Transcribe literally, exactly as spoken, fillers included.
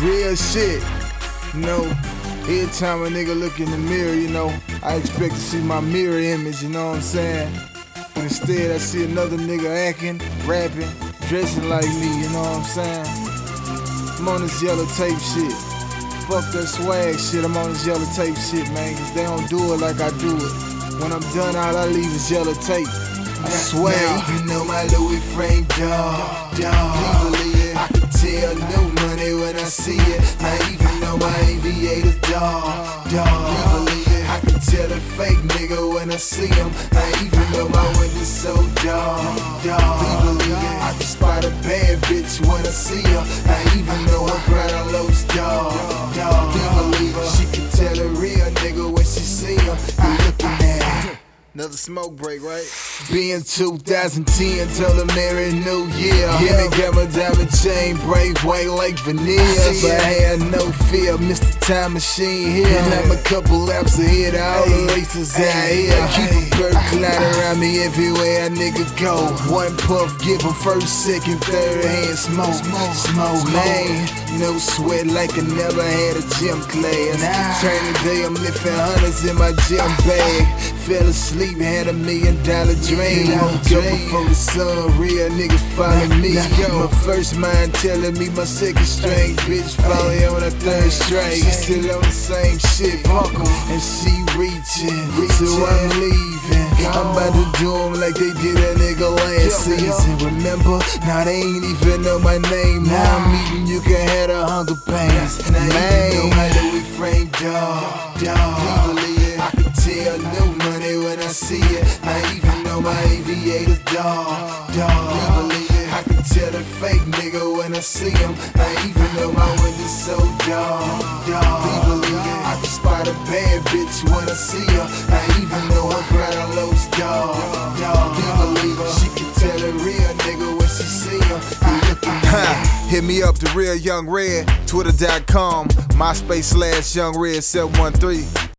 Real shit. You know, every time a nigga look in the mirror, you know, I expect to see my mirror image, you know what I'm saying? But instead I see another nigga acting, rapping, dressing like me, you know what I'm saying? I'm on this yellow tape shit. Fuck that swag shit, I'm on this yellow tape shit, man, cause they don't do it like I do it. When I'm done, all I leave is yellow tape. I swear. Now, even though my Louis frame dog, dog, I can tell no money when I see it. Now, even though my aviators dog, dog, I can tell a fake nigga when I see him. Now, even though my windows so dark, dog, I can spot a bad bitch when I see her. Now, even though her bright on lows dog, dog, she can tell a real nigga when she see him. You looking at her. Another smoke break, right? Being two thousand ten, told her Merry New Year. Yeah, me got my diamond chain break white like veneer. But I had no fear, Mister Time Machine here. And I'm a couple laps ahead of all the races out here. Keep a bird cloud around me everywhere a nigga go. One puff, give him first, second, third hand smoke. Smoke, man. No sweat like I never had a gym class. Training day, I'm lifting hundreds in my gym bag. Fell asleep, had a million dollar dream. Woke up before the sun, real niggas follow me. My first mind telling me my second string bitch falling on a third string. Still on the same shit, fuck 'em. And she reaching, so I'm leaving. I'm about to do 'em like they did a nigga last season. Remember? Now they ain't even know my name. Now I'm eating, you can have the hunger pains. Now even though my Louis frame dog, dog, I can tell no money when I see it. I even know my aviators dog, dog, I can tell a fake nigga when I see him. I even know my windows so dark, dog, I can spot a bad bitch when I see her. I even know her bright on lows dog, dog, she can tell a real nigga when she see him. Hit me up, the real Young Red, twitter dot com, MySpace slash Young Red seven one three.